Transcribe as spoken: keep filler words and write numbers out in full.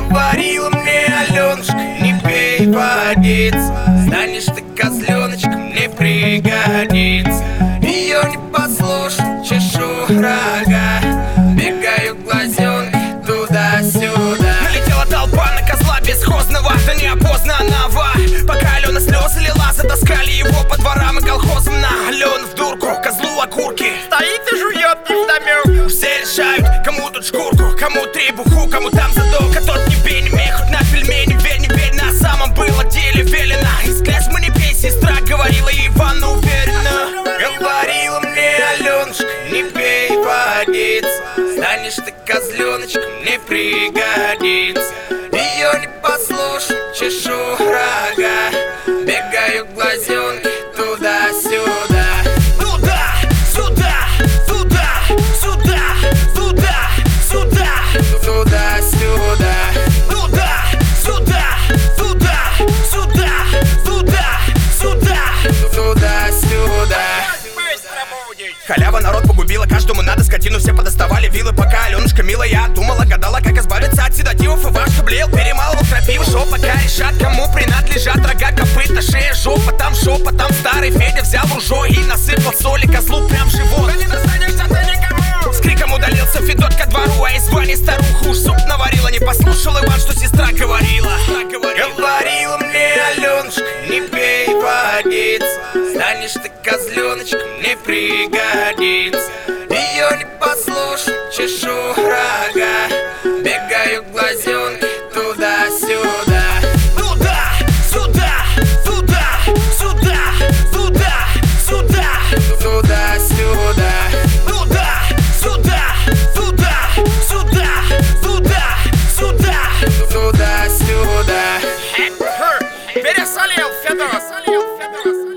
Говорила мне Аленушка, не пей водиц, станешь ты козленочком, не пригодится. Ее не послушал, чешу рога, бегаю глазенки туда-сюда. Налетела толпа на козла бесхозного, да неопознанного. Пока Алена слезы лила, затаскали его по дворам и колхозам. На Алену в дурку, козлу окурки, стоит и жует невдомёк. Все решают, кому тут шкурку, кому требуху, кому там задолго. Тот не пей, не мей, хоть на пельмени, верь, не верь, на самом было деле велено. Из клязьмы не пей, сестра говорила, и Иванна уверена. Говорила мне Аленушка, не пей водиц, станешь ты козленочком, не пригодится. Ее не послушал, чешу рога, бегаю глазенки туда-сюда. Туда, сюда, туда, сюда, туда, сюда, туда-сюда. Туда, сюда, туда, сюда, туда, сюда, туда-сюда. Халява народ погубила, каждому надо скотину, все подоставали вилы. Пока Аленушка милая думала, гадала, как избавиться от седативов. И ваш блеял, перемалывал крапиву. Шо пока решат, кому принадлежат рога, копыта, шея, жопа. Там шепотом старый Федя взял ружой и насыпал соли козлу прям в живот. Да не достанешься ты никому. С криком удалился Федот ко двору, а из бани старуха уж суп наварила. Не послушал Иван, что сестра говорила. Говорила мне Аленушка, не пей водиц, станешь ты козленочком, не пригодится. Ее не послушал, чешу рога, бегаю глазенки туда-сюда. Туда, сюда, туда, сюда, туда, сюда, туда-сюда. Туда, сюда, туда, сюда, туда, сюда, туда-сюда. Пересолил, Федос.